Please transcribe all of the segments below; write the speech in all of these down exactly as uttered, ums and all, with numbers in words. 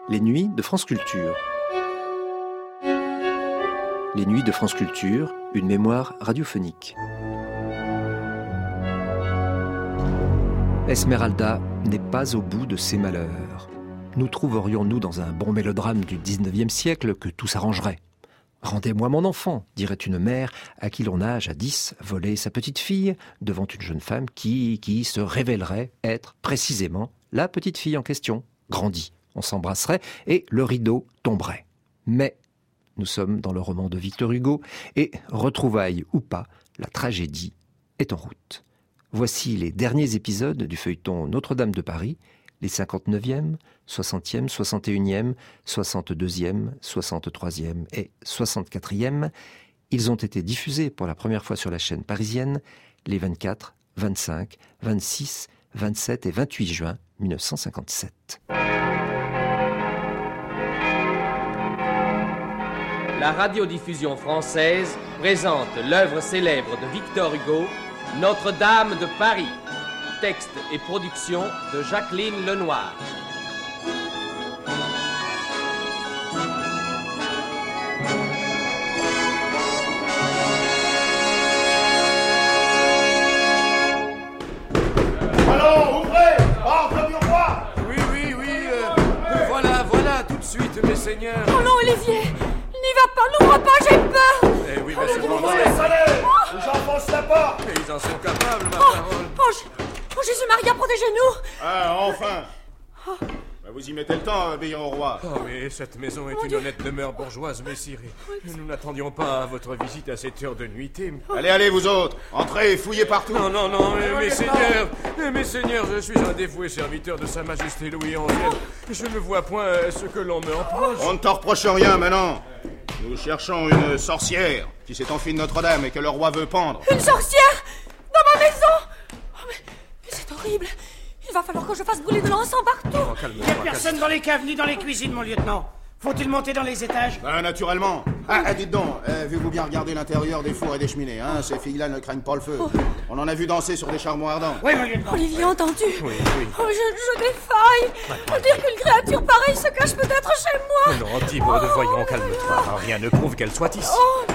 Les nuits de France Culture. Les nuits de France Culture, une mémoire radiophonique. Esmeralda n'est pas au bout de ses malheurs. Nous trouverions-nous dans un bon mélodrame du dix-neuvième siècle que tout s'arrangerait. « Rendez-moi mon enfant », dirait une mère à qui l'on a jadis volé sa petite fille devant une jeune femme qui, qui se révélerait être précisément la petite fille en question, grandie. On s'embrasserait et le rideau tomberait. Mais nous sommes dans le roman de Victor Hugo et, retrouvailles ou pas, la tragédie est en route. Voici les derniers épisodes du feuilleton Notre-Dame de Paris, les cinquante-neuvième, soixantième, soixante et unième, soixante-deuxième, soixante-troisième et soixante-quatrième. Ils ont été diffusés pour la première fois sur la chaîne parisienne les vingt-quatre, vingt-cinq, vingt-six, vingt-sept et vingt-huit juin mille neuf cent cinquante-sept. La radiodiffusion française présente l'œuvre célèbre de Victor Hugo, Notre-Dame de Paris. Texte et production de Jacqueline Lenoir. Allons, ouvrez! Ordre du roi! Oui, oui, oui, euh, voilà, voilà, tout de suite, mes seigneurs. Oh non, Olivier! N'y va pas, n'ouvre pas, j'ai peur! Eh oui, mais c'est Vous bon, laissez aller! Ou j'enfonce la porte! mais ils en sont capables, ma Oh, parole. oh, J- oh, Jésus-Maria, protégez-nous! Ah, enfin! Bah, vous y mettez le temps à obéir au roi. Oh, mais cette maison est une honnête demeure bourgeoise, messire. Nous n'attendions pas votre visite à cette heure de nuitée. Allez, allez, vous autres! Entrez, fouillez partout! Non, non, non, mais, mes seigneurs, eh, mes seigneurs, je suis un dévoué serviteur de Sa Majesté Louis onzième. Je ne vois point euh, ce que l'on me reproche. On ne t'en reproche rien maintenant. Nous cherchons une sorcière qui s'est enfuie de Notre-Dame et que le roi veut pendre. Une sorcière! Dans ma maison! Oh, mais, mais c'est horrible! Il va falloir que je fasse brûler de l'encens partout! Oh, calme-toi, Il n'y a calme-toi. personne dans les caves ni dans les cuisines, mon lieutenant. Faut-il monter dans les étages? Ah, naturellement. Ah, ah, dites donc, euh, avez-vous bien regardé l'intérieur des fours et des cheminées, hein? Ces filles-là ne craignent pas le feu. On en a vu danser sur des charbons ardents. Oui, mon lieutenant. Olivier a entendu! Oui, oui. Oh, je, je défaille! Faut dire qu'une créature pareille se cache peut-être chez moi! Non, Thibaud, voyons, calme-toi. Rien ne prouve qu'elle soit ici. Oh,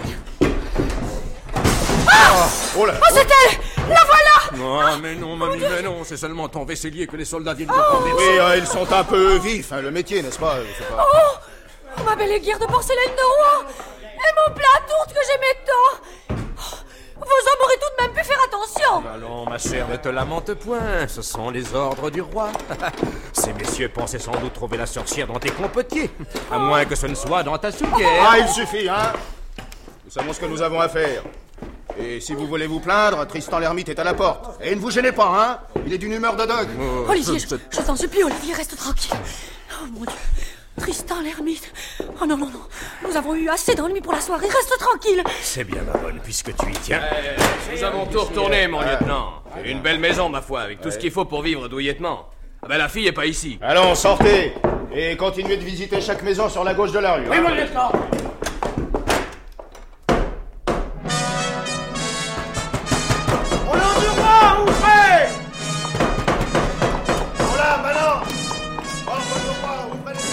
Oh là! oh c'est elle! La voilà! Non, mais non, mamie, mais non, c'est seulement ton vaisselier que les soldats viennent de prendre. Oui, euh, ils sont un peu vifs, hein, le métier, n'est-ce pas? Je sais pas. Oh, ma belle aiguille de porcelaine de roi! Et mon plat à tourte que j'aimais tant! Oh, vos hommes auraient tout de même pu faire attention! Allons, ma chère, ne te lamente point, ce sont les ordres du roi. Ces messieurs pensaient sans doute trouver la sorcière dans tes compotiers, à moins que ce ne soit dans ta soupière. Ah, il suffit, hein? Nous savons ce que nous avons à faire. Et si vous voulez vous plaindre, Tristan l'ermite est à la porte. Et ne vous gênez pas, hein? Il est d'une humeur de dogue. Olivier, je, je t'en supplie, Olivier, reste tranquille. Oh mon Dieu, Tristan l'ermite. Oh non, non, non, nous avons eu assez d'ennuis pour la soirée, reste tranquille. C'est bien, ma bonne, puisque tu y tiens. Nous avons tout retourné, mon lieutenant. Une belle maison, ma foi, avec tout ce qu'il faut pour vivre douillettement. Ah ben, la fille est pas ici. Allons, sortez. Et continuez de visiter chaque maison sur la gauche de la rue. Oui, hein. mon lieutenant. Au nom du roi, ouvrez! Voilà, maintenant! Ordre du roi, ouvrez les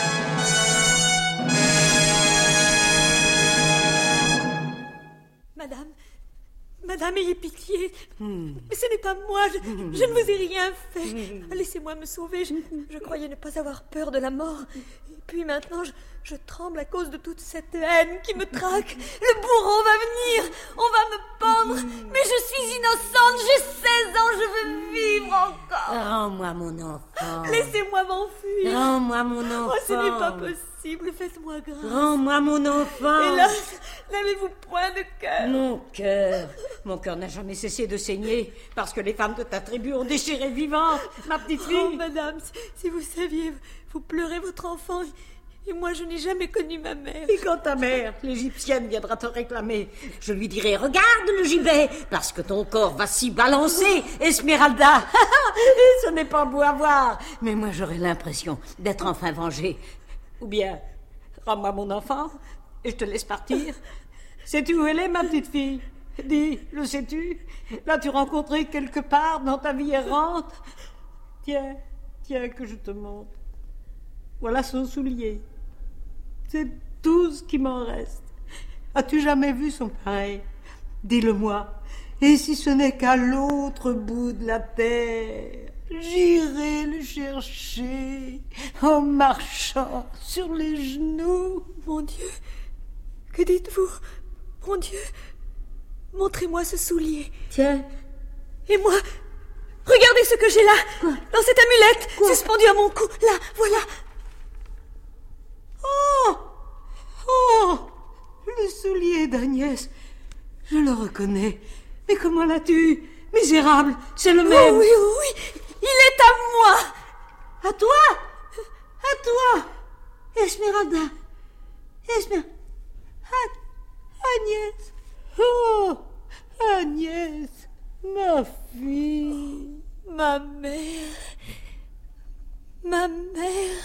Madame, madame, ayez pitié. Mais ce n'est pas moi, je, je ne vous ai rien fait. Laissez-moi me sauver, je, je croyais ne pas avoir peur de la mort. Et puis maintenant, je, je tremble à cause de toute cette haine qui me traque. Le bourreau va venir, on va me pendre. Mais je suis innocente, j'ai seize ans, je veux vivre encore. Rends-moi mon enfant. Laissez-moi m'enfuir. Rends-moi mon enfant. Oh, ce n'est pas possible, faites-moi grâce. Rends-moi mon enfant. Hélas, n'avez-vous point de cœur? Mon cœur. Mon cœur n'a jamais cessé de saigner parce que les femmes de ta tribu ont déchiré vivante ma petite Oh, fille. madame, si, si vous saviez, vous pleurez votre enfant, et moi je n'ai jamais connu ma mère. Et quand ta mère, l'égyptienne, viendra te réclamer, je lui dirai, regarde le gibet, parce que ton corps va s'y balancer, Esmeralda. Ce n'est pas beau à voir, mais moi j'aurai l'impression d'être enfin vengée. Ou bien, rends-moi mon enfant, et je te laisse partir. Sais-tu où elle est, ma petite fille? Dis, le sais-tu? L'as-tu rencontrée quelque part dans ta vie errante? Tiens, tiens, que je te montre. Voilà son soulier. C'est tout ce qui m'en reste. As-tu jamais vu son pareil? Dis-le-moi. Et si ce n'est qu'à l'autre bout de la terre, j'irai le chercher en marchant sur les genoux. Mon Dieu, que dites-vous? Mon Dieu, montrez-moi ce soulier. Tiens. Et moi, regardez ce que j'ai là. Quoi? Dans cette amulette, Quoi? suspendue à mon cou. Là, voilà. Oh! Oh! Le soulier d'Agnès. Je le reconnais. Mais comment l'as-tu? Misérable, c'est le même. Oh oui, oh oui, il est à moi. À toi? À toi? Esmeralda. Esmeralda. Agnès. Oh! Agnès, ma fille. Ma mère. Ma mère.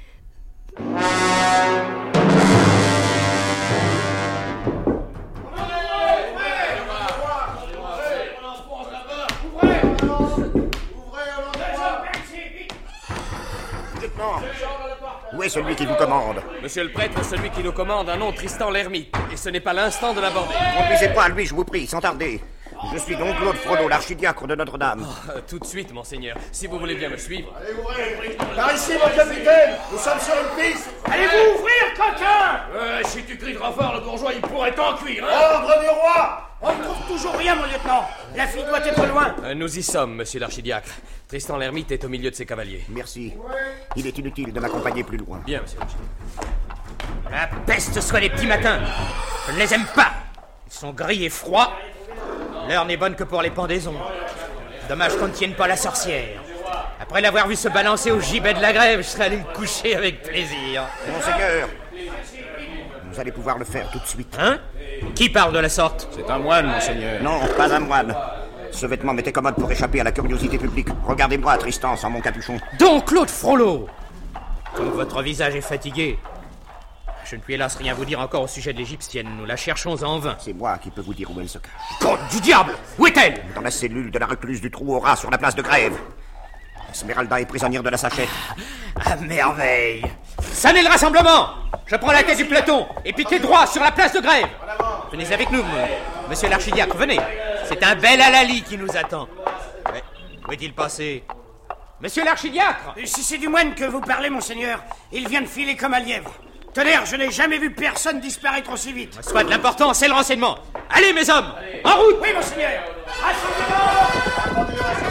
Lieutenant, où est celui qui vous commande? Monsieur le prêtre, celui qui nous commande un nom Tristan l'Hermite, et ce n'est pas l'instant de l'aborder. Conduisez-moi à lui, je vous prie, sans tarder. Je suis donc Claude Frollo, l'archidiacre de Notre-Dame. Oh, euh, tout de suite, monseigneur, si vous voulez bien me suivre. Allez ouvrir. Par ici, mon capitaine, nous sommes sur une piste. Allez-vous ouvrir, coquin? Euh, si tu cries trop fort, le bourgeois, il pourrait t'en cuire, hein? Ordre du roi. On ne trouve toujours rien, mon lieutenant. La fille doit être loin. Euh, nous y sommes, monsieur l'archidiacre. Tristan l'Hermite est au milieu de ses cavaliers. Merci. Il est inutile de m'accompagner plus loin. Bien, monsieur l'archidiacre. La peste soit les petits matins. Je ne les aime pas. Ils sont gris et froids. L'heure n'est bonne que pour les pendaisons. Dommage qu'on ne tienne pas la sorcière. Après l'avoir vu se balancer au gibet de la grève, je serais allé me coucher avec plaisir. Monseigneur, vous allez pouvoir le faire tout de suite. Hein? Qui parle de la sorte? C'est un moine, monseigneur. Non, pas un moine. Ce vêtement m'était commode pour échapper à la curiosité publique. Regardez-moi, Tristan, sans mon capuchon. Donc, Claude Frollo! Comme votre visage est fatigué, je ne puis hélas rien vous dire encore au sujet de l'égyptienne. Nous la cherchons en vain. C'est moi qui peux vous dire où elle se cache. Côte du diable! Où est-elle? Dans la cellule de la recluse du trou aux rats sur la place de Grève. Esmeralda est prisonnière de la sachette. À merveille! Ça n'est le rassemblement! Je prends la tête du peloton et piquez droit sur la place de Grève. Venez avec nous, monsieur l'archidiacre, venez. C'est un bel halali qui nous attend. Mais où est-il passé? Monsieur l'archidiacre! Si c'est du moine que vous parlez, monseigneur, il vient de filer comme un lièvre. Tonnerre, je n'ai jamais vu personne disparaître aussi vite. Soit de l'important, c'est le renseignement. Allez, mes hommes, en route! Oui, monseigneur. Rassemblement!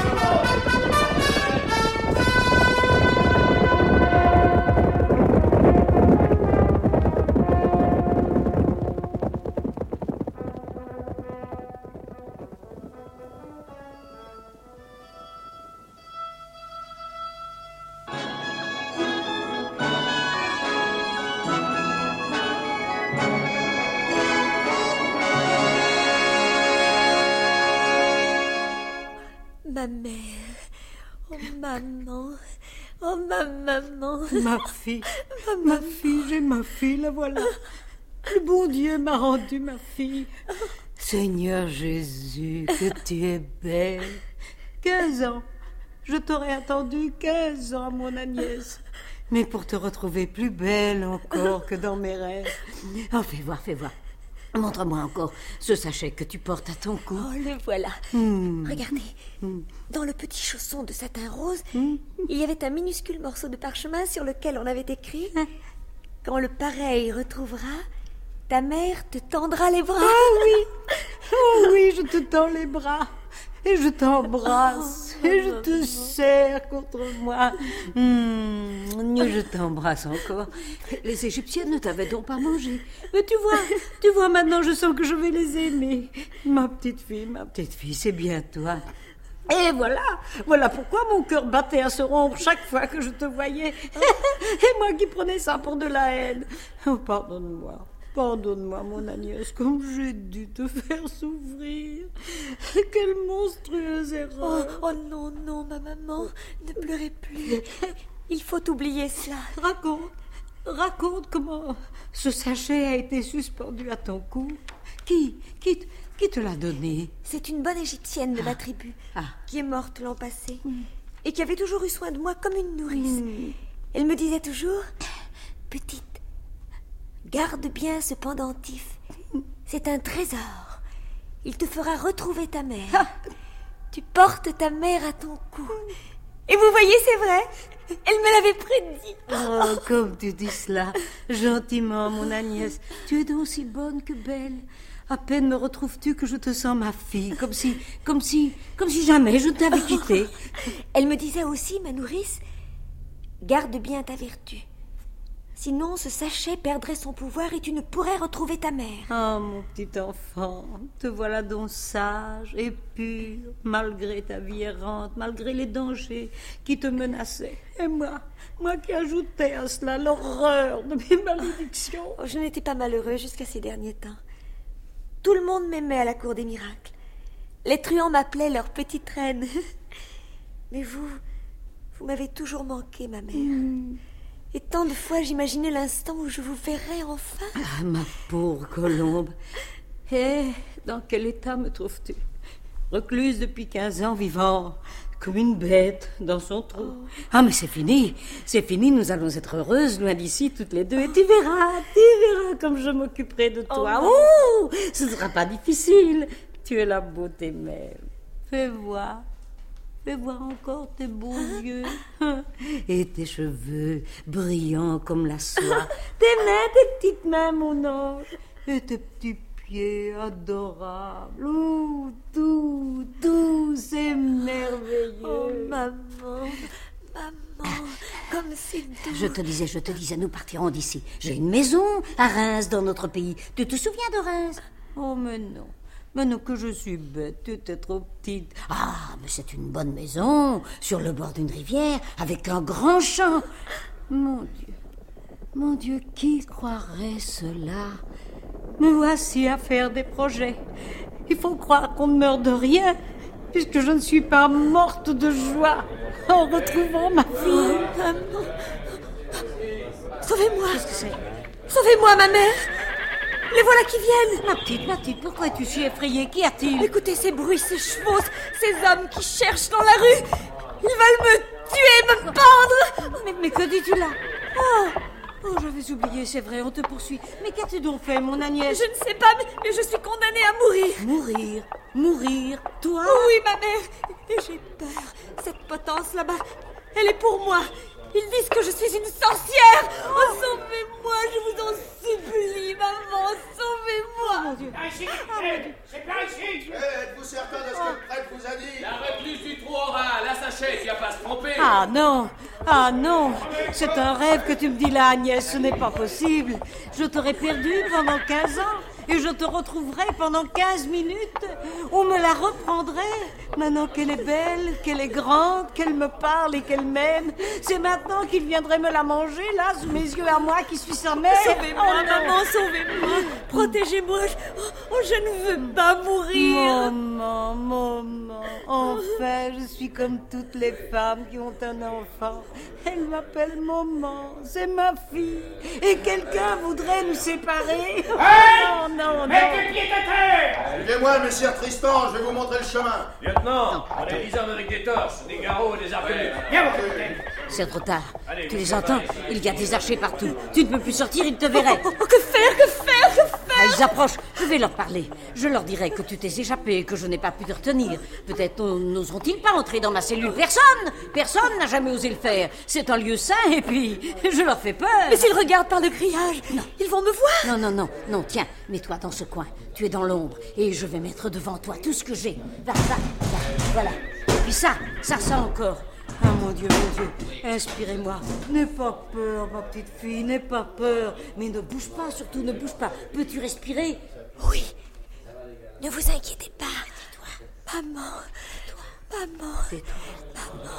Ma mère, oh maman, oh ma maman. Ma fille, ma, ma fille, j'ai ma fille, la voilà. Le bon Dieu m'a rendu ma fille. Seigneur Jésus, que tu es belle. Quinze ans, je t'aurais attendu quinze ans, mon Agnès. Mais pour te retrouver plus belle encore que dans mes rêves. Oh, fais voir, fais voir. Montre-moi encore ce sachet que tu portes à ton cou. Oh, le voilà. Mmh. Regardez, mmh. Dans le petit chausson de satin rose, mmh. il y avait un minuscule morceau de parchemin sur lequel on avait écrit « Quand le pareil retrouvera, ta mère te tendra les bras. » Oh oui, oh oui, je te tends les bras. Et je t'embrasse, oh, et je te oh, serre contre moi. Mmh, je t'embrasse encore. Les Égyptiennes ne t'avaient donc pas mangé. Mais tu vois, tu vois, maintenant je sens que je vais les aimer. Ma petite fille, ma petite fille, c'est bien toi. Et voilà, voilà pourquoi mon cœur battait à se rompre chaque fois que je te voyais. Et moi qui prenais ça pour de la haine. Oh, pardonne-moi. Pardonne-moi, mon Agnès, comme j'ai dû te faire souffrir. Quelle monstrueuse erreur. Oh, oh non, non, ma maman, ne pleurez plus. Il faut oublier cela. Raconte, raconte comment ce sachet a été suspendu à ton cou. Qui, qui, qui te l'a donné? C'est une bonne égyptienne de ma tribu, ah. qui est morte l'an passé, mm. et qui avait toujours eu soin de moi comme une nourrice. Mm. Elle me disait toujours, petite, garde bien ce pendentif. C'est un trésor. Il te fera retrouver ta mère. Tu portes ta mère à ton cou. Et vous voyez, c'est vrai. Elle me l'avait prédit. Oh, comme tu dis cela, gentiment, mon Agnès. Tu es donc si bonne que belle. À peine me retrouves-tu que je te sens ma fille, comme si, comme si, comme si jamais je t'avais quittée. Elle me disait aussi, ma nourrice, garde bien ta vertu. Sinon, ce sachet perdrait son pouvoir et tu ne pourrais retrouver ta mère. Oh, mon petit enfant, te voilà donc sage et pur, malgré ta vie errante, malgré les dangers qui te menaçaient. Et moi, moi qui ajoutais à cela l'horreur de mes malédictions. Oh, je n'étais pas malheureux jusqu'à ces derniers temps. Tout le monde m'aimait à la cour des miracles. Les truands m'appelaient leur petite reine. Mais vous, vous m'avez toujours manqué, ma mère. Mm. Et tant de fois j'imaginais l'instant où je vous verrais enfin. Ah, ma pauvre Colombe. Et dans quel état me trouves-tu? Recluse depuis quinze ans, vivant comme une bête dans son trou. Oh. Ah, mais c'est fini, c'est fini, nous allons être heureuses, loin d'ici, toutes les deux, et tu verras, tu verras comme je m'occuperai de toi. Oh, oh, ce ne sera pas difficile, tu es la beauté même. Fais voir, fais voir encore tes beaux ah. yeux, et tes cheveux brillants comme la soie, tes mains, tes petites mains, mon ange, et tes petits pieds adorables, oh, doux, doux, c'est merveilleux. Oh, maman, maman, comme c'est doux. Je te disais, je te disais, nous partirons d'ici. J'ai une maison à Reims, dans notre pays. Tu te souviens de Reims? Oh, mais non. Mais non, que je suis bête, tu étais trop petite. Ah, mais c'est une bonne maison, sur le bord d'une rivière, avec un grand champ. Mon Dieu, mon Dieu, qui croirait cela? Me voici à faire des projets. Il faut croire qu'on ne meurt de rien, puisque je ne suis pas morte de joie en retrouvant ma fille. Oh, maman. Sauvez-moi. Qu'est-ce que c'est? Sauvez-moi, ma mère. Les voilà qui viennent. Ma petite, ma petite, pourquoi es-tu si effrayée? Qu'y a-t-il? Écoutez ces bruits, ces chevaux, ces hommes qui cherchent dans la rue. Ils veulent me tuer, me pendre. Mais, mais que dis-tu là? Oh Oh, j'avais oublié, c'est vrai, on te poursuit. Mais qu'as-tu donc fait, mon Agnès? Je ne sais pas, mais, mais je suis condamnée à mourir. Mourir? Mourir? Toi? Oui, ma mère. Et j'ai peur. Cette potence là-bas, elle est pour moi. Ils disent que je suis une sorcière. Oh, sauvez-moi, je vous en supplie, maman, sauvez-moi. Oh, mon Dieu. Par ici, Ah, hey, c'est par ici. Eh, êtes-vous certain de ce que le prêtre vous a dit? La recluse du trou aura, la sachet, tu vas pas se tromper. Ah non, ah non, c'est un rêve que tu me dis là, Agnès, ce n'est pas possible. Je t'aurais perdu pendant quinze ans et je te retrouverai pendant quinze minutes. On me la reprendrait. Maintenant qu'elle est belle, qu'elle est grande, qu'elle me parle et qu'elle m'aime, c'est maintenant qu'il viendrait me la manger, là, sous mes yeux à moi qui suis sa mère. Sauvez-moi, Oh, maman, sauvez-moi. Protégez-moi. Je... Oh, je ne veux pas mourir. Maman, maman, enfin, je suis comme toutes les femmes qui ont un enfant. Elle m'appelle maman, c'est ma fille. Et quelqu'un voudrait nous séparer. Hey, non, non, non. Mets tes pieds à terre. Suivez-moi, messire Tristan, je vais vous montrer le chemin. Lieutenant, on est des hommes avec des torches, des garrots et des arquebuses. Viens, mon capitaine. C'est trop tard. Tu les entends? Il y a des archers partout. Tu ne peux plus sortir, ils te verraient. Oh, oh, que faire, que faire, que faire? Ah, ils approchent. Je vais leur parler. Je leur dirai que tu t'es échappé, que je n'ai pas pu te retenir. Peut-être n'oseront-ils pas entrer dans ma cellule. Personne Personne n'a jamais osé le faire. C'est un lieu sain et puis je leur fais peur. Mais s'ils regardent par le grillage, non. Ils vont me voir. Non, non, non, non, tiens, mets-toi dans ce coin. Tu es dans l'ombre et je vais mettre devant toi tout ce que j'ai. Va, va, va, voilà. Et puis ça, ça, ça encore. Ah, mon Dieu, mon Dieu, inspirez-moi. N'aie pas peur, ma petite fille, n'aie pas peur. Mais ne bouge pas, surtout ne bouge pas. Peux-tu respirer? Oui. Ne vous inquiétez pas. Tais-toi. Maman. Tais-toi. Maman. Tais-toi. Maman.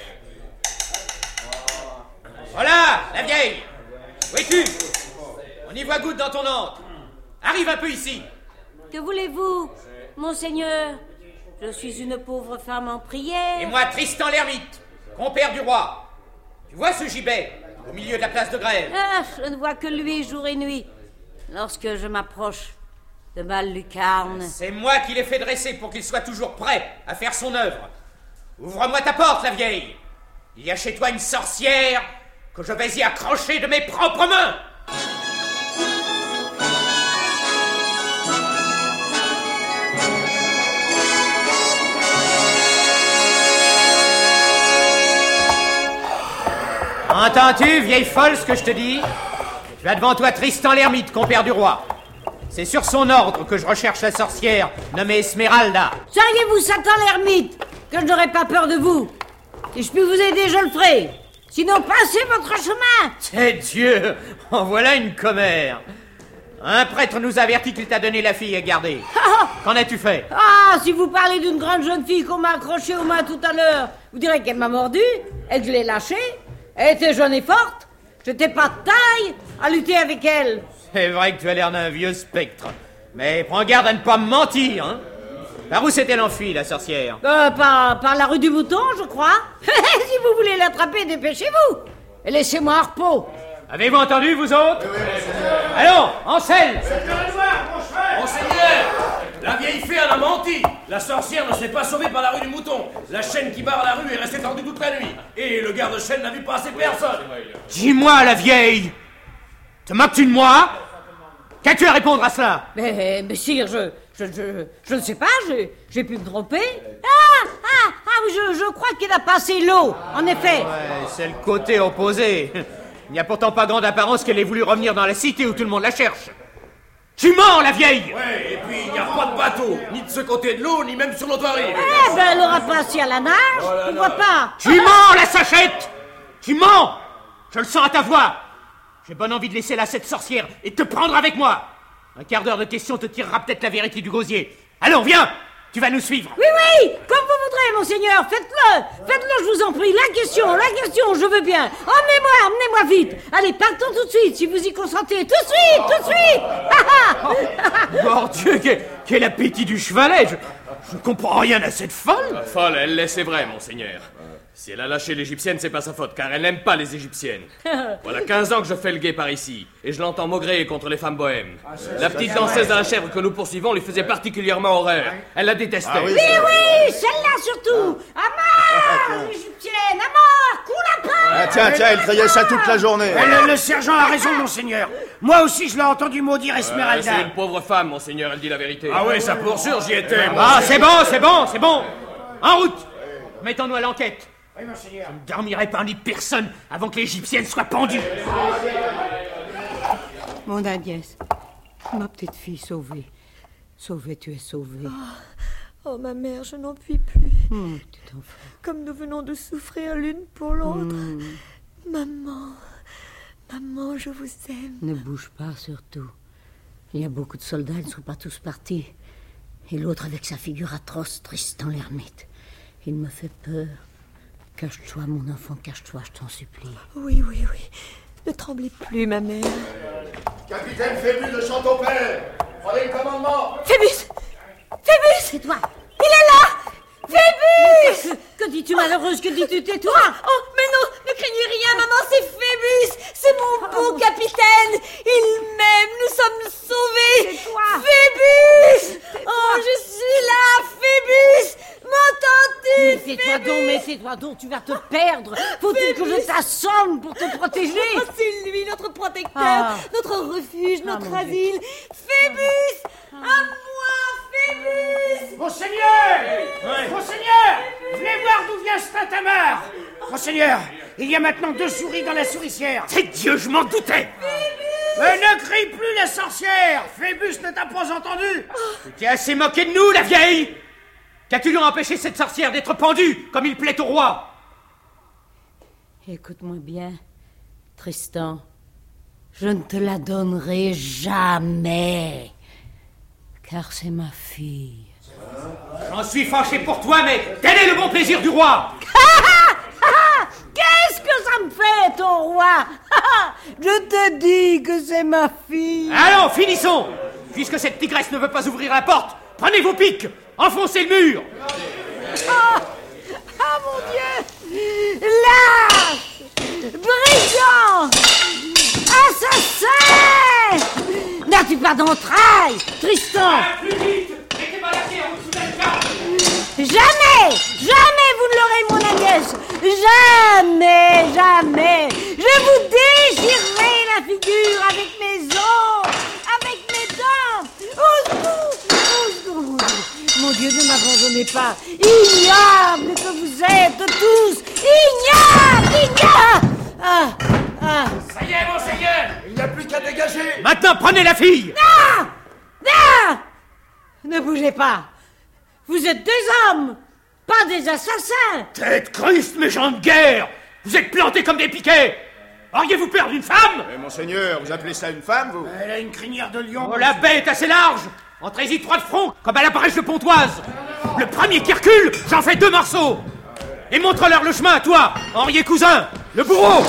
Voilà, la vieille. Où es-tu? On y voit goutte dans ton antre. Arrive un peu ici. Que voulez-vous, monseigneur? Je suis une pauvre femme en prière. Et moi, Tristan l'ermite, compère du roi. Tu vois ce gibet au milieu de la place de Grève? Ah, je ne vois que lui jour et nuit. Lorsque je m'approche de ma lucarne. C'est moi qui l'ai fait dresser pour qu'il soit toujours prêt à faire son œuvre. Ouvre-moi ta porte, la vieille. Il y a chez toi une sorcière que je vais y accrocher de mes propres mains. Entends-tu, vieille folle, ce que je te dis? Tu as devant toi Tristan l'ermite, compère du roi. C'est sur son ordre que je recherche la sorcière nommée Esmeralda. Saviez-vous, Satan l'ermite, que je n'aurais pas peur de vous? Si je puis vous aider, je le ferai. Sinon, passez votre chemin. C'est Dieu, en voilà une commère. Un prêtre nous avertit qu'il t'a donné la fille à garder. Qu'en as-tu fait? Ah, si vous parlez d'une grande jeune fille qu'on m'a accrochée aux mains tout à l'heure, vous direz qu'elle m'a mordu et que je l'ai lâchée. Elle était jeune et forte. J'étais pas de taille à lutter avec elle. C'est vrai que tu as l'air d'un vieux spectre. Mais prends garde à ne pas me mentir, hein. Par où s'est-elle enfuie, la sorcière? Euh, par, par la rue du Mouton, je crois. Si vous voulez l'attraper, dépêchez-vous. Et laissez-moi un repos. Avez-vous entendu, vous autres? Allons, en selle. Monseigneur, la vieille fée en a menti. La sorcière ne s'est pas sauvée par la rue du Mouton. La chaîne qui barre la rue est restée tendue toute la nuit. Et le garde-chaîne n'a vu passer personne. Dis-moi, la vieille, te moques-tu de moi? Qu'as-tu à répondre à cela? Mais, mais sire, je, je, je, je ne sais pas, j'ai, j'ai pu me tromper. Ah, ah, ah, je, je crois qu'il a passé l'eau, en effet. Ouais, c'est le côté opposé. Il n'y a pourtant pas grande apparence qu'elle ait voulu revenir dans la cité où tout le monde la cherche. Tu mens, la vieille! Ouais, et puis il n'y a pas de bateau, ni de ce côté de l'eau, ni même sur l'autre rive. Eh ben, elle aura passé à la nage, pourquoi pas? Tu mens, la sachette! Tu mens! Je le sens à ta voix. J'ai bonne envie de laisser là cette sorcière et de te prendre avec moi. Un quart d'heure de question te tirera peut-être la vérité du gosier. Allons, viens! Tu vas nous suivre. Oui, oui, comme vous voudrez, monseigneur. Faites-le, faites-le, je vous en prie. La question, la question, je veux bien. Emmenez-moi, emmenez-moi vite. Allez, partons tout de suite, si vous y consentez. Tout de suite, tout de suite. Oh, mon Dieu, quel, quel appétit du chevalet. Je, je comprends rien à cette folle. La folle, elle l'est, c'est vrai, monseigneur. Si elle a lâché l'Égyptienne, c'est pas sa faute, car elle n'aime pas les Égyptiennes. Voilà quinze ans que je fais le guet par ici, et je l'entends maugréer contre les femmes bohèmes. La petite danseuse à la chèvre que nous poursuivons lui faisait particulièrement horreur. Elle la détestait. Ah oui, oui, oui, celle-là surtout. À mort, l'Égyptienne, à mort, coup la paix. Ah tiens, tiens, elle criait ça toute la journée. Le, le sergent a raison, monseigneur. Moi aussi, je l'ai entendu maudire Esmeralda. Euh, c'est une pauvre femme, monseigneur, elle dit la vérité. Ah oui, ça pour sûr, j'y étais. Ah, c'est bon, c'est bon, c'est bon. En route. Mettons-nous à l'enquête. Oui, monseigneur. Je ne dormirai parmi personne avant que l'Égyptienne soit pendue. Mon Agnès, ma petite fille sauvée. Sauvée, tu es sauvée. Oh, oh ma mère, je n'en puis plus. Mmh, tu t'en fous. Comme nous venons de souffrir l'une pour l'autre. Mmh. Maman, maman, je vous aime. Ne bouge pas, surtout. Il y a beaucoup de soldats, ils ne sont pas tous partis. Et l'autre avec sa figure atroce, Tristan l'ermite. Il me fait peur. Cache-toi, mon enfant, cache-toi, je t'en supplie. Oui, oui, oui. Ne tremblez plus, ma mère. Capitaine Phébus de Chantopère, prenez le commandement. Phébus! Phébus! C'est toi! Il est là! Phébus! Que, que dis-tu, malheureuse? Que dis-tu? Tais-toi! Oh, mais non! Ne craignez rien, maman, c'est Phébus! C'est mon beau capitaine! Il m'aime! Nous sommes sauvés! C'est toi! Phébus! Oh, je suis là, Phébus! M'entends-tu, Mais tais-toi donc, mais tais-toi donc, tu vas te perdre! Faut-il que je t'assomme pour te protéger? Oh, c'est lui, notre protecteur, Ah. notre refuge, Ah, notre mon asile! Phébus! À moi, Phébus! Monseigneur! Monseigneur! Venez voir d'où vient ce tintamarre! Monseigneur, il y a maintenant deux souris dans la souricière. C'est Dieu, je m'en doutais. Mais ne crie plus, la sorcière! Phébus ne t'a pas entendu! Tu t'es assez moqué de nous, la vieille. Qu'as-tu donc empêché cette sorcière d'être pendue, comme il plaît au roi? Écoute-moi bien, Tristan. Je ne te la donnerai jamais. Car c'est ma fille. J'en suis fâché pour toi, mais tel est le bon plaisir du roi. Qu'est-ce que ça me fait, ton roi? Je te dis que c'est ma fille. Allons, finissons. Puisque cette tigresse ne veut pas ouvrir la porte, prenez vos pics, enfoncez le mur. Ah, ah mon Dieu! Lâche! Brigand! Assassin! N'as-tu pas d'entrailles, Tristan? Plus vite, mettez pas la pierre en dessous d'un cas. Jamais! Jamais vous ne l'aurez, mon Agnès! Jamais! Jamais! Je Maintenant, prenez la fille! Non! Non! Ne bougez pas. Vous êtes des hommes, pas des assassins. Tête Christ, mes gens de guerre! Vous êtes plantés comme des piquets! Auriez-vous peur d'une femme? Mais monseigneur, vous appelez ça une femme, vous? Elle a une crinière de lion. Oh, la baie est assez large! Entrez-y trois de front, comme à la brèche de Pontoise! Le premier qui recule, j'en fais deux morceaux! Et montre-leur le chemin, toi, Henriet Cousin, le bourreau!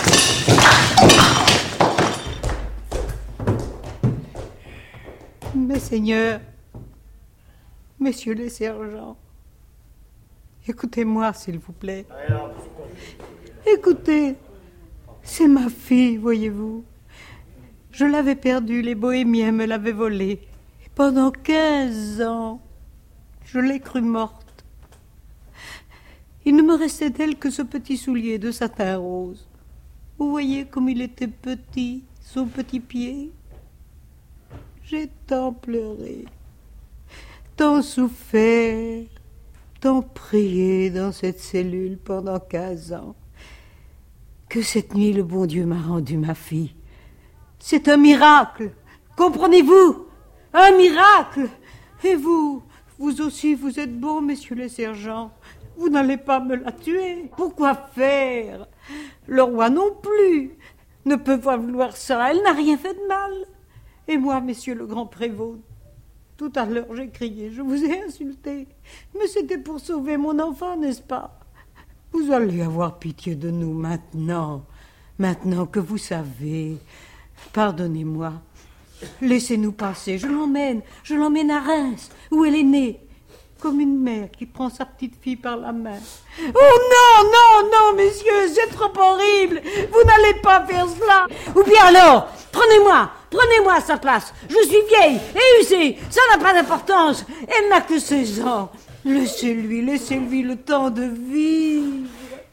Mes seigneurs, messieurs les sergents, écoutez-moi, s'il vous plaît. Écoutez, c'est ma fille, voyez-vous. Je l'avais perdue, les bohémiens me l'avaient volée. Et pendant quinze ans, je l'ai crue morte. Il ne me restait d'elle que ce petit soulier de satin rose. Vous voyez comme il était petit, son petit pied. J'ai tant pleuré, tant souffert, tant prié dans cette cellule pendant quinze ans, que cette nuit le bon Dieu m'a rendu ma fille. C'est un miracle, comprenez-vous? Un miracle. Et vous, vous aussi, vous êtes bons, messieurs les sergents. Vous n'allez pas me la tuer. Pourquoi faire? Le roi non plus ne peut pas vouloir ça. Elle n'a rien fait de mal. Et moi, messieurs le grand prévôt, tout à l'heure j'ai crié, je vous ai insulté. Mais c'était pour sauver mon enfant, n'est-ce pas? Vous allez avoir pitié de nous maintenant, maintenant que vous savez. Pardonnez-moi. Laissez-nous passer. Je l'emmène, je l'emmène à Reims, où elle est née. Comme une mère qui prend sa petite fille par la main. Oh non, non, non, messieurs, c'est trop horrible. Vous n'allez pas faire cela. Ou bien alors, prenez-moi, prenez-moi à sa place. Je suis vieille et usée, ça n'a pas d'importance. Elle n'a que seize ans. Laissez-lui, laissez-lui le temps de vivre.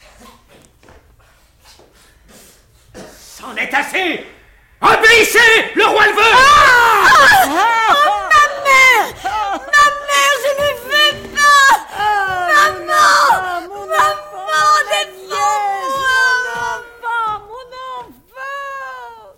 C'en est assez! Obéissez! Le roi le veut! Ah ah oh, ma mère! Ma mère, je ne fais pas! Maman! Mon Maman, défends-moi! Mon enfant, mon enfant!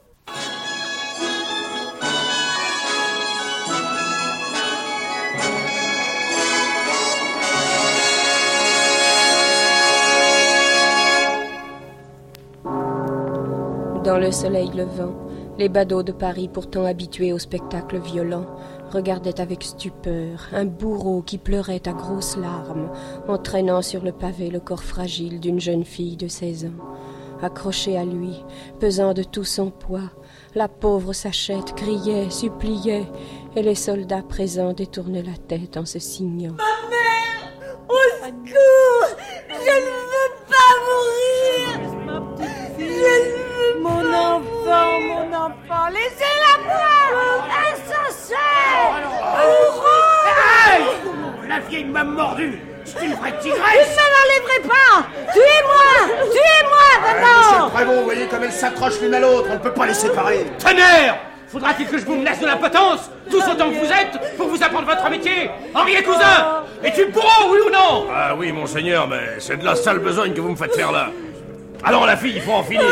Dans le soleil levant, les badauds de Paris, pourtant habitués au spectacle violent, regardaient avec stupeur un bourreau qui pleurait à grosses larmes, entraînant sur le pavé le corps fragile d'une jeune fille de seize ans. Accrochée à lui, pesant de tout son poids, la pauvre sachette criait, suppliait, et les soldats présents détournaient la tête en se signant. Ma mère! Au secours! Je ne veux pas mourir! Ma petite fille, Je ne veux mon pas enfant, mourir. mon enfant, laissez-la moi! Insensé! Bourreau! Aïe! La vieille m'a mordu. C'est une vraie Je tigresse. ne l'enlèverai pas! Tuez-moi! Tuez-moi, Monsieur d'abord! le prévôt, vous voyez comme elles s'accrochent l'une à l'autre, on ne peut pas les séparer. Tonnerre! Faudra-t-il que je vous menace de l'impotence, tous autant que vous êtes, pour vous apprendre votre métier? Henriet Cousin! Es-tu bourreau, oui ou non? Ah oui, monseigneur, mais c'est de la sale besogne que vous me faites faire là. Alors la fille, il faut en finir.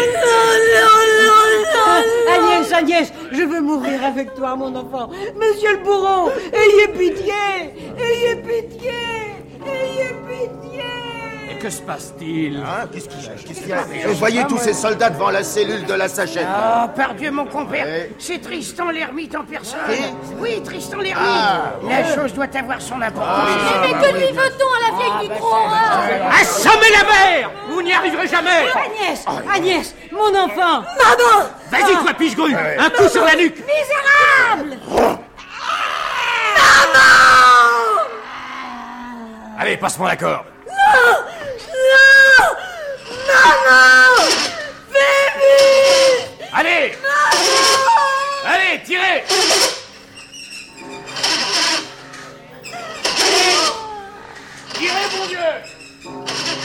Agnès, Agnès, je veux mourir avec toi, mon enfant. Monsieur le bourreau, ayez pitié! Ayez pitié! Ayez pitié! Et que se passe-t-il? Hein? Qu'est-ce qu'il y a? Qu'est-ce qu'il y a? Vous voyez tous ces soldats devant la cellule de la sachette. Oh, par Dieu, mon compère, Ouais. c'est Tristan l'ermite en personne. Qui? Oui, Tristan l'ermite. Ah, La chose doit avoir son importance. Mais que lui veut-on à la vieille du trou? Assommez la mer! Vous n'y arriverez jamais! Agnès, Agnès, mon enfant! Maman! Vas-y, toi, piche-grue! Un coup sur la nuque! Misérable! Allez, passe-moi la corde. Non! Maman! Baby! Allez! Allez, tirez! Tirez, mon Dieu!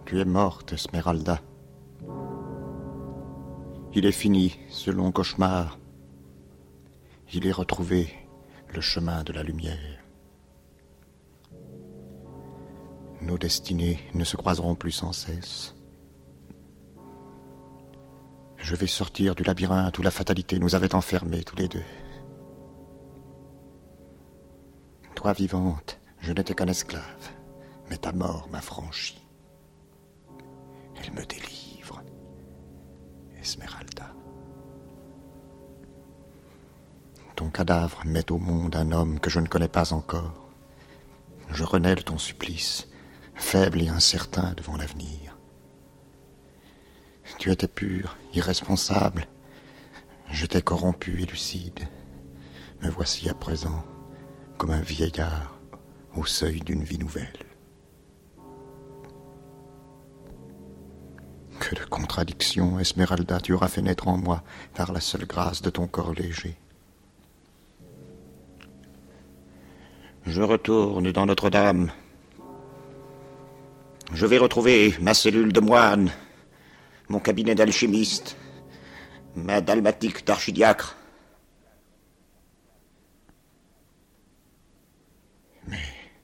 Tu es morte, Esmeralda. Il est fini, ce long cauchemar. Il est retrouvé le chemin de la lumière. Nos destinées ne se croiseront plus sans cesse. Je vais sortir du labyrinthe où la fatalité nous avait enfermés tous les deux. Toi, vivante, je n'étais qu'un esclave, mais ta mort m'a franchi. Elle me délivre, Esmeralda. Ton cadavre met au monde un homme que je ne connais pas encore. Je renais de ton supplice, faible et incertain devant l'avenir. Tu étais pur, irresponsable. J'étais corrompu et lucide. Me voici à présent comme un vieillard au seuil d'une vie nouvelle. Que de contradictions, Esmeralda, tu auras fait naître en moi par la seule grâce de ton corps léger. Je retourne dans Notre-Dame. Je vais retrouver ma cellule de moine, mon cabinet d'alchimiste, ma dalmatique d'archidiacre. Mais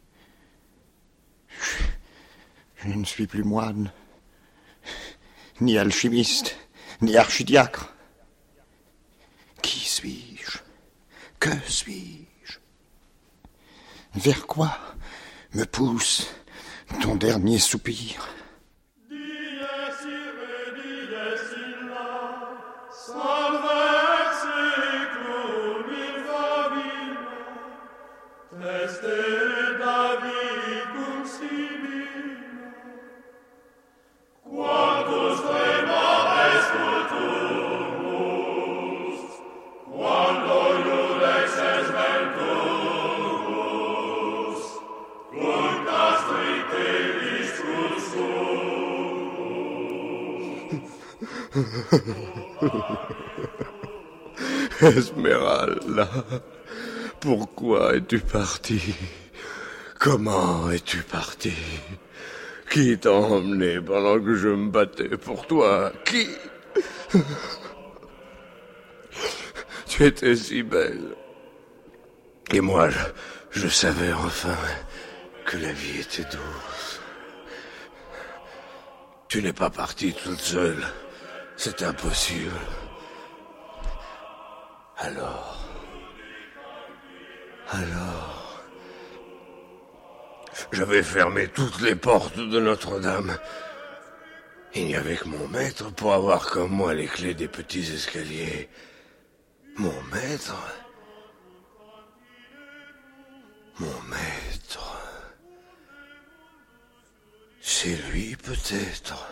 je, je ne suis plus moine, ni alchimiste, ni archidiacre. Qui suis-je? Que suis-je? Vers quoi me pousse ton dernier soupir? Esmeralda, pourquoi es-tu partie? Comment es-tu partie? Qui t'a emmené pendant que je me battais pour toi? Qui? Tu étais si belle. Et moi, je, je savais enfin que la vie était douce. Tu n'es pas partie toute seule. C'est impossible. Alors... Alors... J'avais fermé toutes les portes de Notre-Dame. Il n'y avait que mon maître pour avoir comme moi les clés des petits escaliers. Mon maître... Mon maître... C'est lui peut-être...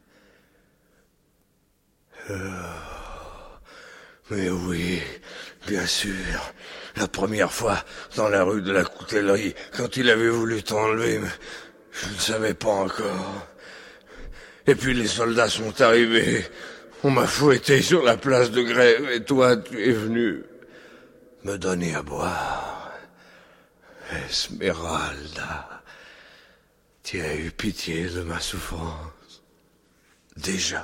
Euh... Mais oui, bien sûr. La première fois, dans la rue de la Coutellerie, quand il avait voulu t'enlever, mais je ne savais pas encore. Et puis les soldats sont arrivés. On m'a fouetté sur la place de Grève, et toi, tu es venu me donner à boire. Esmeralda, tu as eu pitié de ma souffrance. Déjà.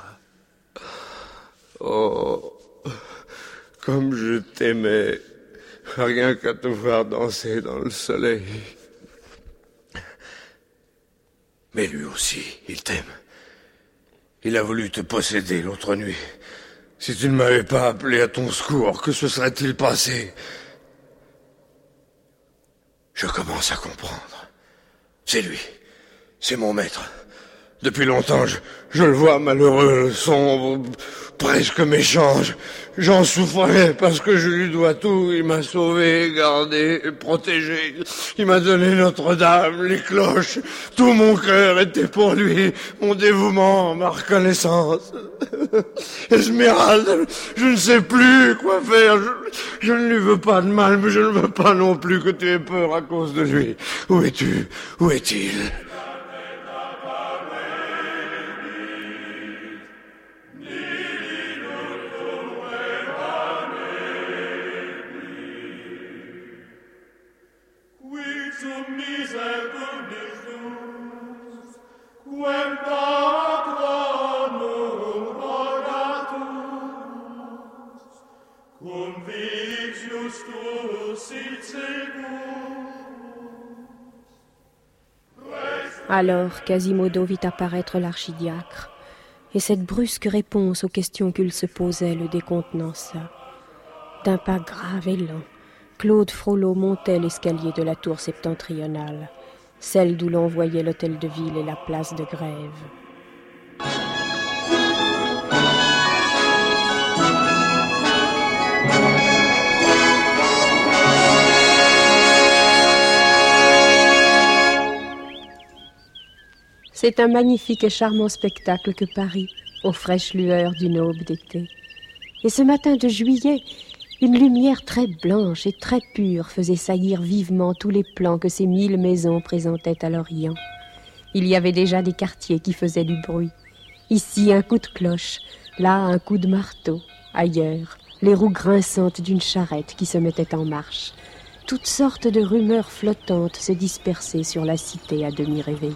Oh, comme je t'aimais, rien qu'à te voir danser dans le soleil. Mais lui aussi, il t'aime. Il a voulu te posséder l'autre nuit. Si tu ne m'avais pas appelé à ton secours, que se serait-il passé? Je commence à comprendre. C'est lui. C'est mon maître. Depuis longtemps, je, je le vois malheureux, sombre, presque méchant. J'en souffrais parce que je lui dois tout. Il m'a sauvé, gardé, protégé. Il m'a donné Notre-Dame, les cloches. Tout mon cœur était pour lui. Mon dévouement, ma reconnaissance. Esmeralda, je ne sais plus quoi faire. Je, je ne lui veux pas de mal, mais je ne veux pas non plus que tu aies peur à cause de lui. Où es-tu? Où est-il? When Alors Quasimodo vit apparaître l'archidiacre, et cette brusque réponse aux questions qu'il se posait le décontenança. D'un pas grave et lent, Claude Frollo montait l'escalier de la tour septentrionale, celle d'où l'on voyait l'hôtel de ville et la place de Grève. C'est un magnifique et charmant spectacle que Paris, aux fraîches lueurs d'une aube d'été. Et ce matin de juillet, une lumière très blanche et très pure faisait saillir vivement tous les plans que ces mille maisons présentaient à l'Orient. Il y avait déjà des quartiers qui faisaient du bruit. Ici, un coup de cloche, là, un coup de marteau. Ailleurs, les roues grinçantes d'une charrette qui se mettait en marche. Toutes sortes de rumeurs flottantes se dispersaient sur la cité à demi réveillée.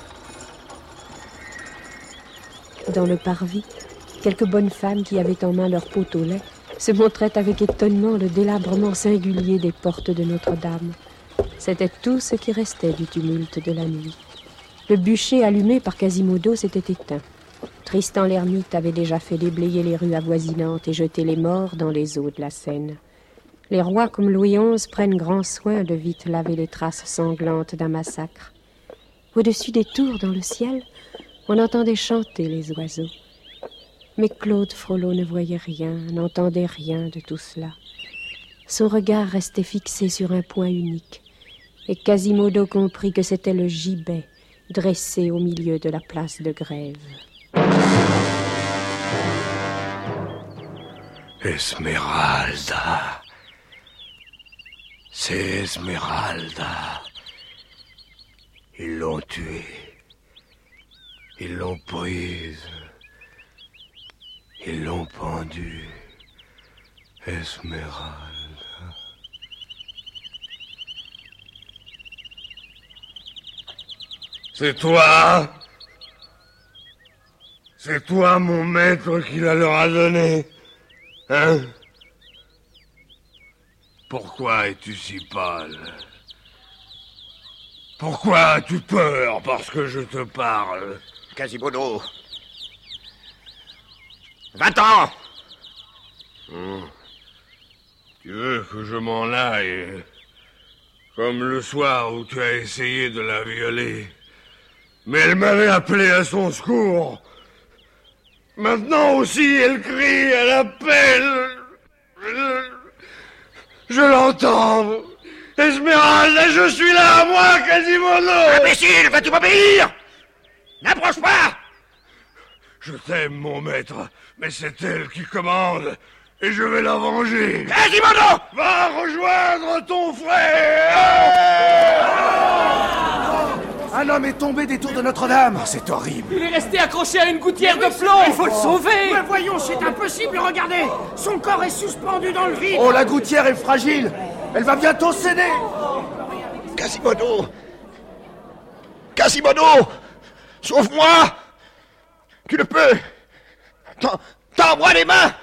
Dans le parvis, quelques bonnes femmes qui avaient en main leur pot au lait se montraient avec étonnement le délabrement singulier des portes de Notre-Dame. C'était tout ce qui restait du tumulte de la nuit. Le bûcher allumé par Quasimodo s'était éteint. Tristan l'ermite avait déjà fait déblayer les rues avoisinantes et jeter les morts dans les eaux de la Seine. Les rois comme Louis onze prennent grand soin de vite laver les traces sanglantes d'un massacre. Au-dessus des tours dans le ciel, on entendait chanter les oiseaux. Mais Claude Frollo ne voyait rien, n'entendait rien de tout cela. Son regard restait fixé sur un point unique, et Quasimodo comprit que c'était le gibet dressé au milieu de la place de Grève. Esmeralda. C'est Esmeralda. Ils l'ont tuée. Ils l'ont prise. Ils l'ont pendue. Esmeralda. C'est toi? C'est toi, mon maître, qui la leur a donné, hein? Pourquoi es-tu si pâle? Pourquoi as-tu peur parce que je te parle? Quasimodo. Va-t'en! Hum. Tu veux que je m'en aille? Comme le soir où tu as essayé de la violer. Mais elle m'avait appelé à son secours. Maintenant aussi, elle crie, elle appelle. Je, je l'entends. Esmeralda, je suis là, moi, Quasimodo. Imbécile, vas-tu m'obéir? N'approche pas! Je t'aime, mon maître, mais c'est elle qui commande, et je vais la venger. Quasimodo! Va rejoindre ton frère! Un homme est tombé des tours de Notre-Dame. Oh, c'est horrible. Il est resté accroché à une gouttière de plomb. Il faut le sauver. Mais voyons, c'est impossible, regardez. Son corps est suspendu dans le vide. Oh, la gouttière est fragile. Elle va bientôt céder. Quasimodo! Quasimodo! Sauve-moi! Tu le peux! Tends-moi les mains!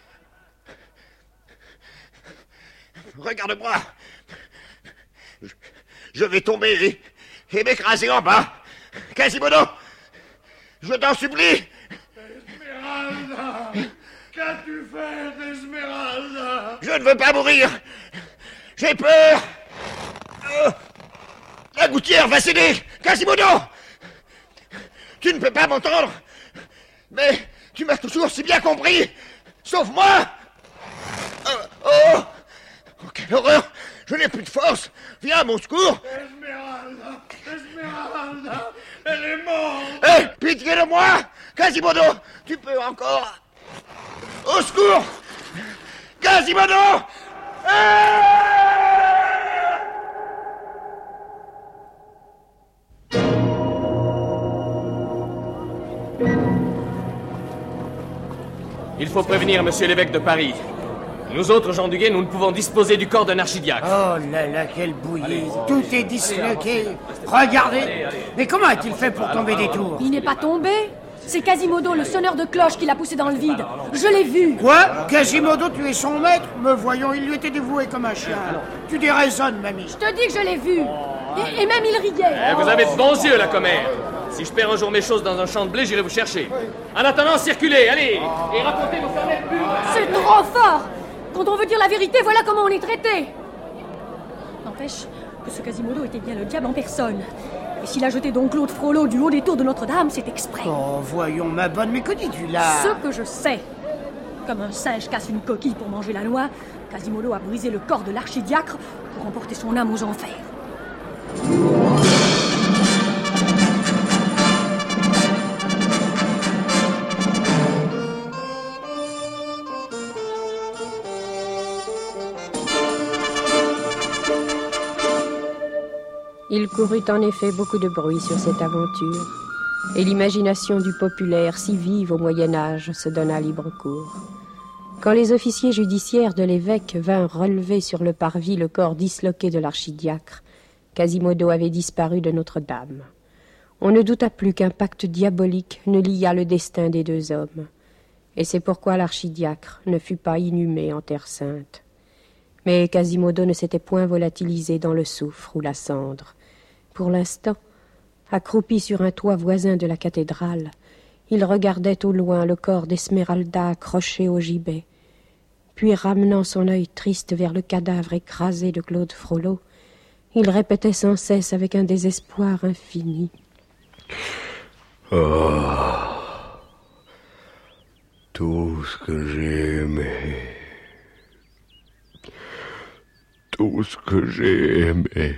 Regarde-moi! Je, je vais tomber et, et m'écraser en bas! Quasimodo! Je t'en supplie! Esmeralda! Qu'as-tu fait, Esmeralda? Je ne veux pas mourir! J'ai peur! Euh, la gouttière va céder! Quasimodo! Tu ne peux pas m'entendre! Mais tu m'as toujours si bien compris! Sauve-moi! Euh, oh! Oh, quelle horreur! Je n'ai plus de force! Viens à mon secours! Esmeralda! Esmeralda! Elle est morte! Hé! Hey, pitié de moi! Quasimodo! Tu peux encore... Au secours! Quasimodo! Il faut prévenir monsieur l'évêque de Paris. Nous autres, gens du guet, nous ne pouvons disposer du corps d'un archidiacre. Oh là là, quelle bouillie. Tout est disloqué. Regardez. Mais comment a-t-il fait pour tomber des tours? Il n'est pas tombé. C'est Quasimodo, le sonneur de cloche, qui l'a poussé dans le vide. Je l'ai vu. Quoi? Quasimodo, tu es son maître? Me voyons, il lui était dévoué comme un chien. Tu déraisonnes, mamie. Je te dis que je l'ai vu. Et, et même il riait. Eh, vous avez de bons yeux, la commère. Si je perds un jour mes choses dans un champ de blé, j'irai vous chercher. En attendant, circulez, allez, et racontez vos fermettes pures. C'est trop fort. Quand on veut dire la vérité, voilà comment on est traité. N'empêche que ce Quasimodo était bien le diable en personne. Et s'il a jeté donc Claude Frollo du haut des tours de Notre-Dame, c'est exprès. Oh, voyons, ma bonne, mais que dis-tu là? Ce que je sais. Comme un singe casse une coquille pour manger la noix, Quasimodo a brisé le corps de l'archidiacre pour emporter son âme aux enfers. Il courut en effet beaucoup de bruit sur cette aventure, et l'imagination du populaire, si vive au Moyen-Âge, se donna libre cours. Quand les officiers judiciaires de l'évêque vinrent relever sur le parvis le corps disloqué de l'archidiacre, Quasimodo avait disparu de Notre-Dame. On ne douta plus qu'un pacte diabolique ne liât le destin des deux hommes, et c'est pourquoi l'archidiacre ne fut pas inhumé en Terre Sainte. Mais Quasimodo ne s'était point volatilisé dans le soufre ou la cendre. Pour l'instant, accroupi sur un toit voisin de la cathédrale, il regardait au loin le corps d'Esmeralda accroché au gibet. Puis, ramenant son œil triste vers le cadavre écrasé de Claude Frollo, il répétait sans cesse avec un désespoir infini. Oh, tout ce que j'ai aimé, tout ce que j'ai aimé.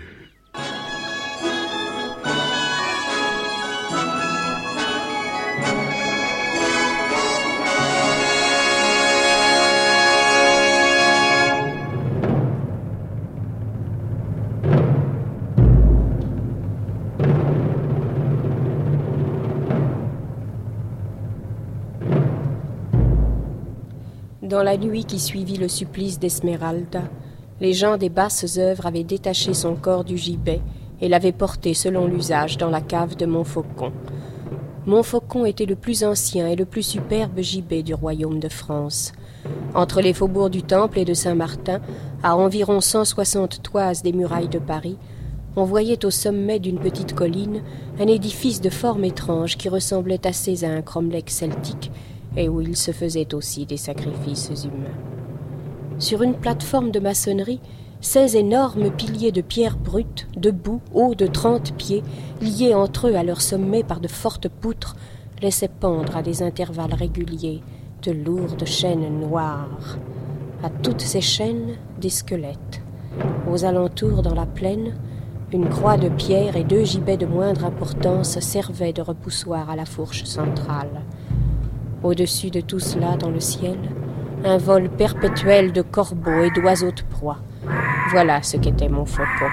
Dans la nuit qui suivit le supplice d'Esmeralda, les gens des basses œuvres avaient détaché son corps du gibet et l'avaient porté selon l'usage dans la cave de Montfaucon. Montfaucon était le plus ancien et le plus superbe gibet du royaume de France. Entre les faubourgs du Temple et de Saint-Martin, à environ cent soixante toises des murailles de Paris, on voyait au sommet d'une petite colline un édifice de forme étrange qui ressemblait assez à un cromlech celtique et où il se faisait aussi des sacrifices humains. Sur une plateforme de maçonnerie, seize énormes piliers de pierre brute, debout, hauts de trente pieds, liés entre eux à leur sommet par de fortes poutres, laissaient pendre à des intervalles réguliers de lourdes chaînes noires. À toutes ces chaînes, des squelettes. Aux alentours, dans la plaine, une croix de pierre et deux gibets de moindre importance servaient de repoussoir à la fourche centrale. Au-dessus de tout cela, dans le ciel, un vol perpétuel de corbeaux et d'oiseaux de proie. Voilà ce qu'était Montfaucon.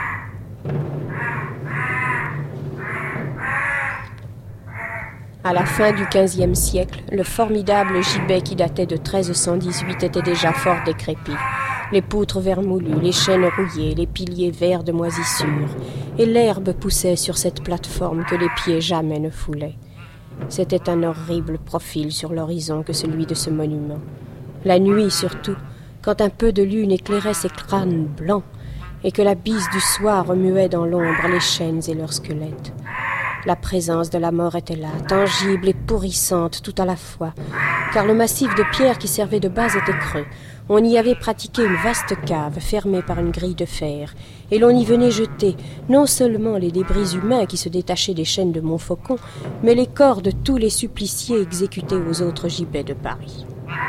À la fin du quinzième siècle, le formidable gibet qui datait de treize cent dix-huit était déjà fort décrépit. Les poutres vermoulues, les chaînes rouillées, les piliers verts de moisissure, et l'herbe poussait sur cette plateforme que les pieds jamais ne foulaient. C'était un horrible profil sur l'horizon que celui de ce monument. La nuit surtout, quand un peu de lune éclairait ces crânes blancs et que la bise du soir remuait dans l'ombre les chaînes et leurs squelettes. La présence de la mort était là, tangible et pourrissante tout à la fois, car le massif de pierre qui servait de base était creux. On y avait pratiqué une vaste cave fermée par une grille de fer, et l'on y venait jeter non seulement les débris humains qui se détachaient des chaînes de Montfaucon, mais les corps de tous les suppliciés exécutés aux autres gibets de Paris.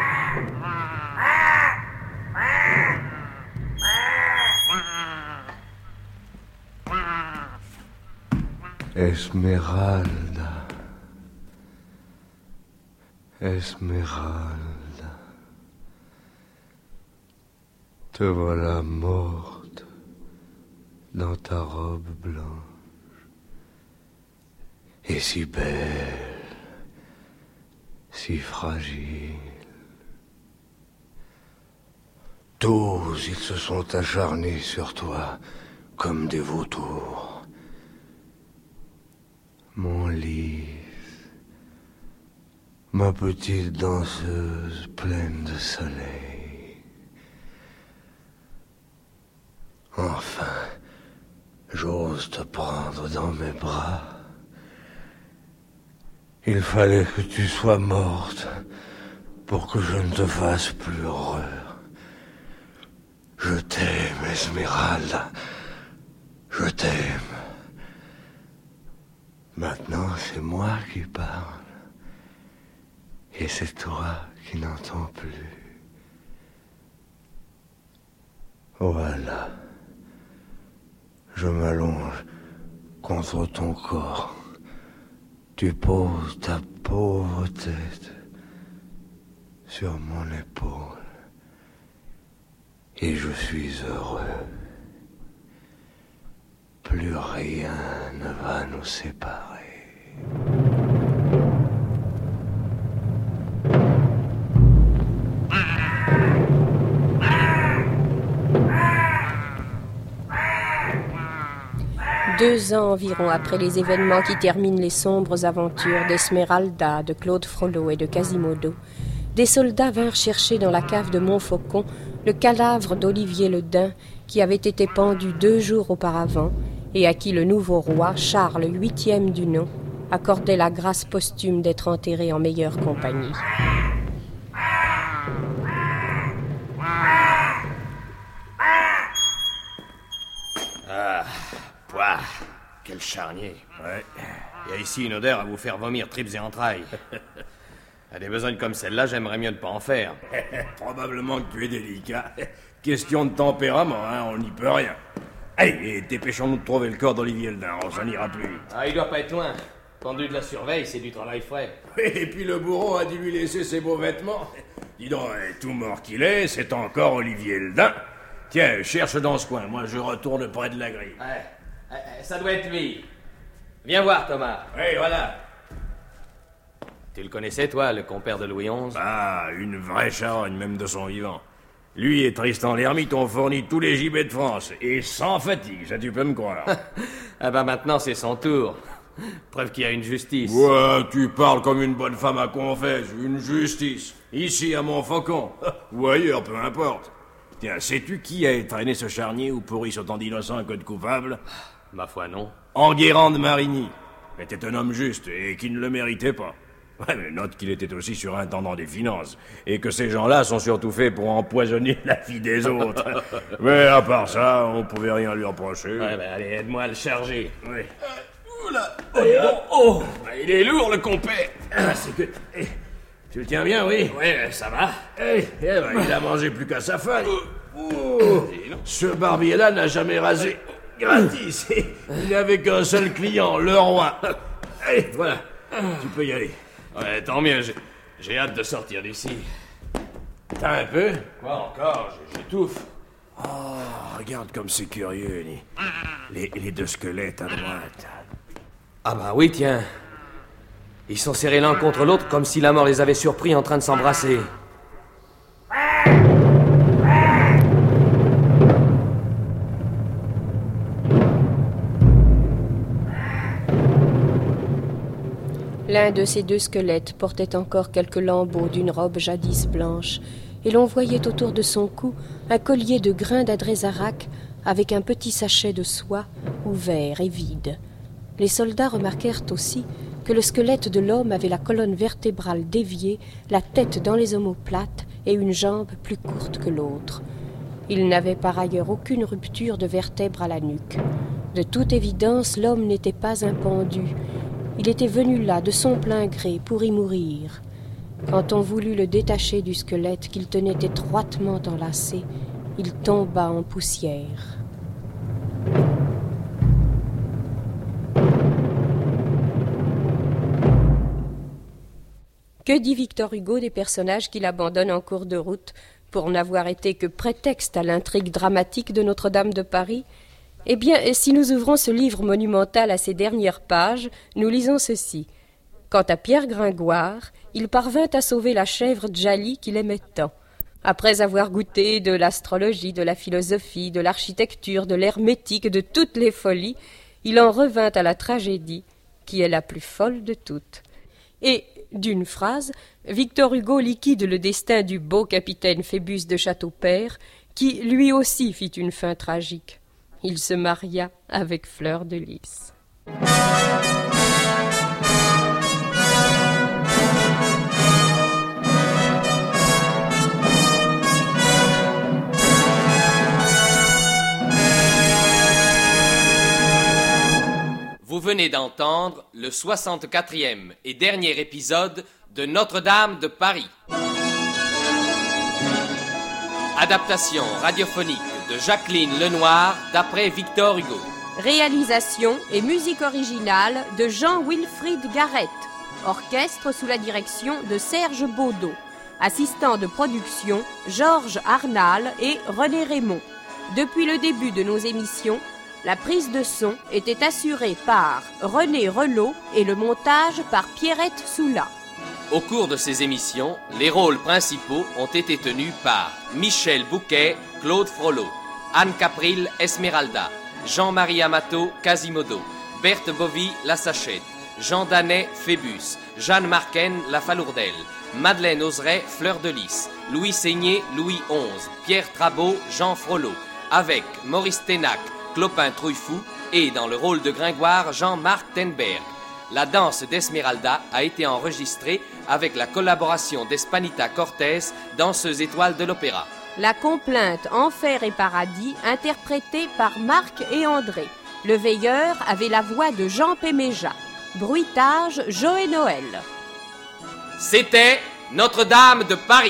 Esmeralda, Esmeralda, te voilà morte dans ta robe blanche, et si belle, si fragile. Tous, ils se sont acharnés sur toi comme des vautours. Mon lys, ma petite danseuse pleine de soleil. Enfin, j'ose te prendre dans mes bras. Il fallait que tu sois morte pour que je ne te fasse plus horreur. Je t'aime, Esmeralda. Je t'aime. Maintenant, c'est moi qui parle. Et c'est toi qui n'entends plus. Voilà. Je m'allonge contre ton corps. Tu poses ta pauvre tête sur mon épaule. Et je suis heureux. Plus rien ne va nous séparer. Deux ans environ après les événements qui terminent les sombres aventures d'Esmeralda, de Claude Frollo et de Quasimodo, des soldats vinrent chercher dans la cave de Montfaucon le cadavre d'Olivier le Daim qui avait été pendu deux jours auparavant et à qui le nouveau roi, Charles huitième du nom, accordait la grâce posthume d'être enterré en meilleure compagnie. Ah, pouah, quel charnier. Ouais. Il y a ici une odeur à vous faire vomir tripes et entrailles. À des besognes comme celle-là, j'aimerais mieux ne pas en faire. Probablement que tu es délicat. Question de tempérament, hein, on n'y peut rien. Allez, dépêchons-nous de trouver le corps d'Olivier le Daim, ça n'ira plus vite. Ah, il doit pas être loin. Pendu de la surveille, c'est du travail frais. Et puis le bourreau a dû lui laisser ses beaux vêtements. Dis donc, tout mort qu'il est, c'est encore Olivier le Daim. Tiens, cherche dans ce coin, moi je retourne près de la grille. Ouais, ça doit être lui. Viens voir, Thomas. Oui, voilà. Tu le connaissais, toi, le compère de Louis onze? Ah, une vraie charogne, même de son vivant. Lui et Tristan l'Hermite ont fourni tous les gibets de France, et sans fatigue, ça tu peux me croire. Ah bah maintenant c'est son tour. Preuve qu'il y a une justice. Ouais, tu parles comme une bonne femme à confesse, une justice. Ici à Montfaucon, ou ailleurs, peu importe. Tiens, sais-tu qui a traîné ce charnier ou pourri sur tant d'innocents que de coupables? Ma foi, non. Enguerrand de Marigny. Était un homme juste et qui ne le méritait pas. Ouais, mais note qu'il était aussi surintendant des finances, et que ces gens-là sont surtout faits pour empoisonner la vie des autres. Mais à part ça, on pouvait rien lui reprocher. Ouais, ben allez, aide-moi à le charger. Oui. Euh, oula, oh, oh, oh. Il est lourd, le compère. Ah, c'est que... Eh, tu le tiens bien, oui? Ouais, ça va. Eh, eh ben, il a mangé plus qu'à sa faim. Oh, ce barbier-là n'a jamais rasé gratis. Il n'avait qu'un seul client, le roi. Allez, voilà, tu peux y aller. Ouais, tant mieux, j'ai, j'ai hâte de sortir d'ici. T'as un peu? Quoi encore? J'étouffe. Oh, regarde comme c'est curieux, les, les deux squelettes à droite. Ah bah oui, tiens. Ils sont serrés l'un contre l'autre comme si la mort les avait surpris en train de s'embrasser. L'un de ces deux squelettes portait encore quelques lambeaux d'une robe jadis blanche, et l'on voyait autour de son cou un collier de grains d'adrézarac avec un petit sachet de soie ouvert et vide. Les soldats remarquèrent aussi que le squelette de l'homme avait la colonne vertébrale déviée, la tête dans les omoplates et une jambe plus courte que l'autre. Il n'avait par ailleurs aucune rupture de vertèbre à la nuque. De toute évidence, l'homme n'était pas un pendu. Il était venu là de son plein gré pour y mourir. Quand on voulut le détacher du squelette qu'il tenait étroitement enlacé, il tomba en poussière. Que dit Victor Hugo des personnages qu'il abandonne en cours de route pour n'avoir été que prétexte à l'intrigue dramatique de Notre-Dame de Paris? Eh bien, si nous ouvrons ce livre monumental à ses dernières pages, nous lisons ceci. Quant à Pierre Gringoire, il parvint à sauver la chèvre Djali qu'il aimait tant. Après avoir goûté de l'astrologie, de la philosophie, de l'architecture, de l'hermétique, de toutes les folies, il en revint à la tragédie, qui est la plus folle de toutes. Et d'une phrase, Victor Hugo liquide le destin du beau capitaine Phébus de Châteaupers, qui lui aussi fit une fin tragique. Il se maria avec Fleur de Lys. Vous venez d'entendre le soixante-quatrième et dernier épisode de Notre-Dame de Paris. Adaptation radiophonique de Jacqueline Lenoir d'après Victor Hugo. Réalisation et musique originale de Jean-Wilfried Garrett. Orchestre sous la direction de Serge Baudot. Assistant de production, Georges Arnal et René Raymond. Depuis le début de nos émissions, la prise de son était assurée par René Relot et le montage par Pierrette Soula. Au cours de ces émissions, les rôles principaux ont été tenus par Michel Bouquet, Claude Frollo, Anne Capril, Esmeralda, Jean-Marie Amato, Quasimodo, Berthe Bovy, La Sachette, Jean Danet, Phébus, Jeanne Marquen, La Falourdelle, Madeleine Oseret, Fleur de Lys, Louis Seigné, Louis onze, Pierre Trabeau, Jean Frollo, avec Maurice Ténac, Clopin Trouillefou et dans le rôle de Gringoire, Jean-Marc Tenberg. La danse d'Esmeralda a été enregistrée avec la collaboration d'Espanita Cortés, danseuse étoile de l'opéra. La complainte Enfer et Paradis, interprétée par Marc et André. Le veilleur avait la voix de Jean Péméja. Bruitage, Joël Noël. C'était Notre-Dame de Paris.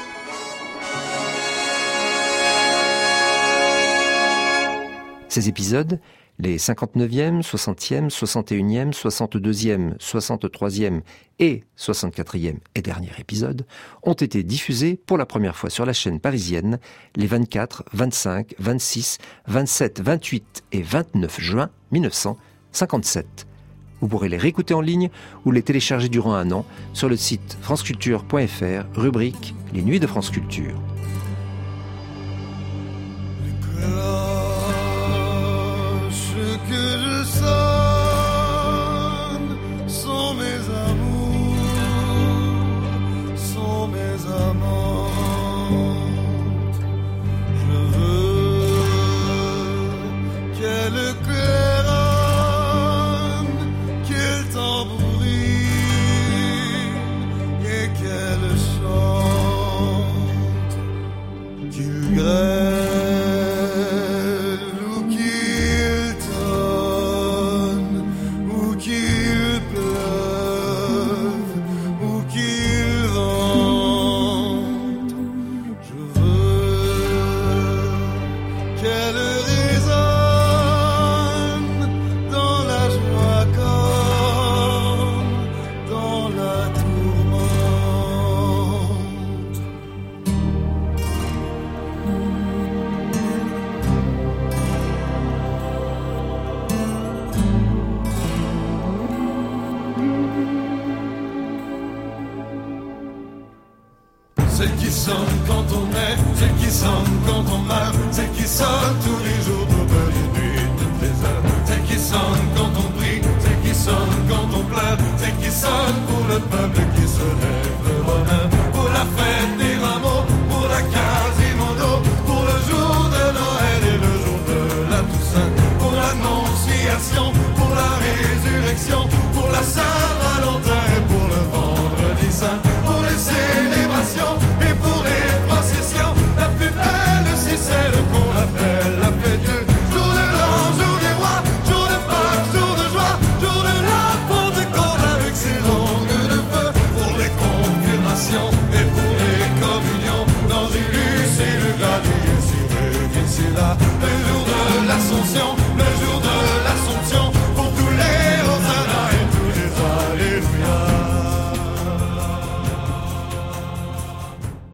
Ces épisodes, les cinquante-neuvième, soixantième, soixante et unième, soixante-deuxième, soixante-troisième et soixante-quatrième et dernier épisode, ont été diffusés pour la première fois sur la chaîne parisienne les vingt-quatre, vingt-cinq, vingt-six, vingt-sept, vingt-huit et vingt-neuf juin mille neuf cent cinquante-sept. Vous pourrez les réécouter en ligne ou les télécharger durant un an sur le site franceculture point f r, rubrique Les Nuits de France Culture. Que je sonne sont mes amours, sont mes amantes. Je veux qu'elles claironnent, qu'elles tambourinent et qu'elles chantent, qu'ils grêlent. Celle qui sonne quand on est, celle qui sonne quand on meurt, celle qui sonne tous les jours, toutes les nuits, toutes les heures, celle qui sonne quand on prie, celle qui sonne quand on pleure, celle qui sonne pour le peuple qui se lève.